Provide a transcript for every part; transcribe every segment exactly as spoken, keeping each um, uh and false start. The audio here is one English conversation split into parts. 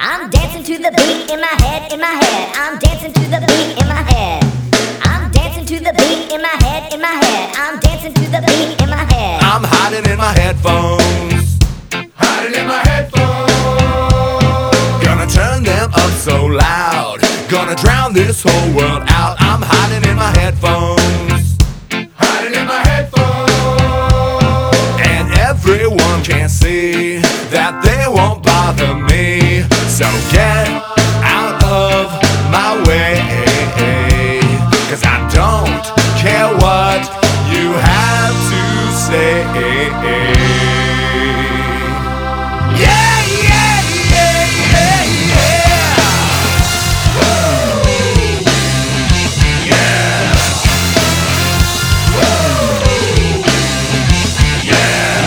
I'm dancing to the beat in my head, in my head. I'm dancing to the beat in my head. I'm dancing to the beat in my head, in my head. I'm dancing to the beat in my head. I'm hiding in my headphones, hiding in my headphones. Gonna turn them up so loud, gonna drown this whole world out. I'm hiding in my headphones, hiding in my headphones. And everyone can see that they won't bother me. So get out of my way, 'cause I don't care what you have to say. Yeah, yeah, yeah, yeah, yeah. Woo. Yeah. Woo. Yeah.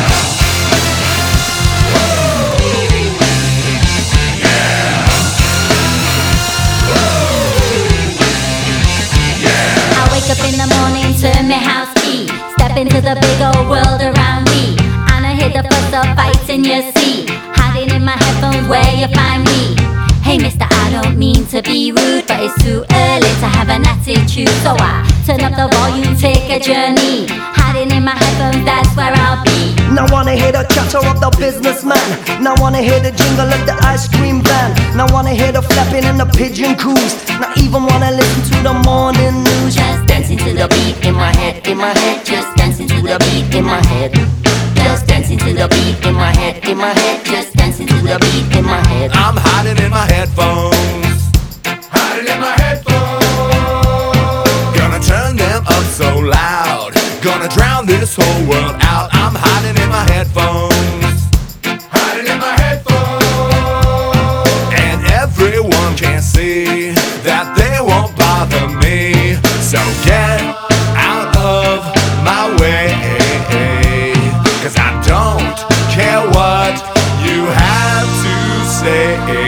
Up in the morning, turn my house key, step into the big old world around me, and I hear the fuss of fighting you see, hiding in my headphones where you find me. Hey mister, I don't mean to be rude, but it's too early to have an attitude, so I turn up the volume, take a journey, hiding in my headphones, that's where I'll be. Now wanna hear the chatter of the businessman, now wanna hear the jingle of the ice cream van, now wanna hear the flapping and the pigeon coos, not even wanna listen to the morning news. Just dancing to the beat in my head, in my head, just dancing to the beat in my head. Just dancing to the beat in my head, in my head, just dancing to the beat in my head. I'm hiding in my headphones, hiding in my headphones. Gonna turn them up so loud, gonna drown this whole world out. I'm hiding in my headphones, hiding in my headphones. And everyone can see that they won't bother me. So get out of my way, 'cause I don't care what you have to say.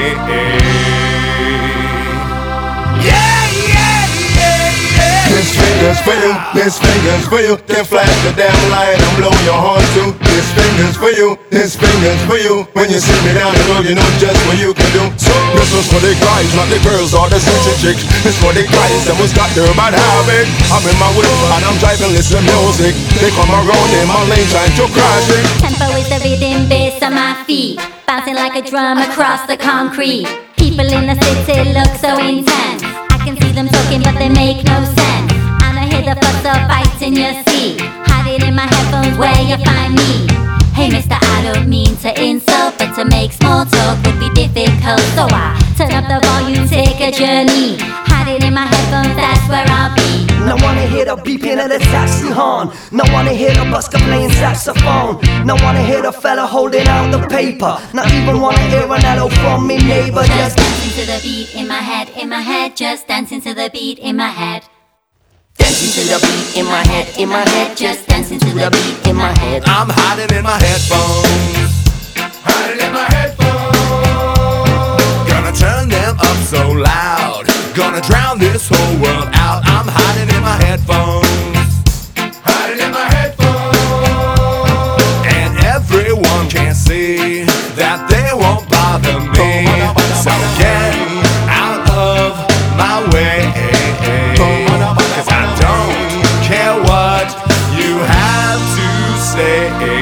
Yeah, yeah, yeah, yeah. This fingers for you, this fingers for you. Then flash the damn light and blow your horn too. This fingers for you, this fingers for you. When you see me down the road, you know just what you can do. So this was for the guys, not the girls or the city chicks. This for the guys that was got their bad habit. I'm in my whip and I'm driving, listen music. They come around in my lane trying to crash it. Tempo is the rhythm bass on my feet, bouncing like a drum across the concrete. People in the city look so intense, I can see them talking but they make no sense. And I hear the fuss of fighting you see, hiding in my headphones where you find me. Hey mister, I don't mean to insult, but to make small talk would be difficult, so I turn up the volume, take a journey, hiding in my headphones, that's where I'll be. Now wanna hear the beeping of the taxi horn, now wanna hear the busker playing saxophone, now wanna hear the fella holding out the paper, not even wanna hear an hello from me neighbor. Just dancing to the beat in my head, in my head, just dancing to the beat in my head. Dancing to the beat in my head, in my head, just dancing to the beat in my head. I'm hiding in my headphones, hiding in my headphones. Gonna turn them up so loud, gonna drown this whole world out. I'm hiding in my headphones, hiding in my headphones. And everyone can see that they won't bother me. So get out of my way, 'cause I don't care what you have to say.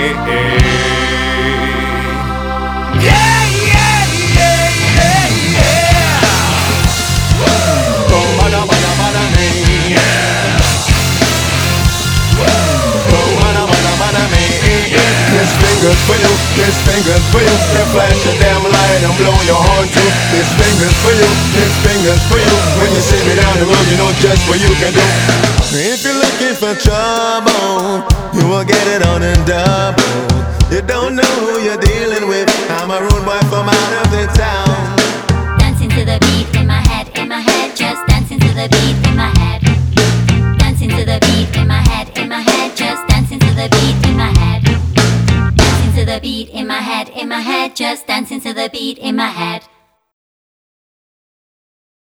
Yeah, yeah, yeah, yeah, yeah. Woo. Oh, bada, bada, bada, me. Yeah. Woo. Oh, bada, bada, bada, me. Yeah. This fingers for you, this fingers for you. Then flash the damn light and blow your horn too. This fingers for you, this fingers for you. When you see me down the road, you know just what you can do. If you're looking for trouble, you will get it on a double. You don't know who you're dealing with. I'm a rude boy from out of the town. Dancing to the beat in my head, in my head, just dancing to the beat in my head. Dancing to the beat in my head, in my head, just dancing to the beat in my head. Dancing to the beat in my head, in my head, just dancing to the beat in my head.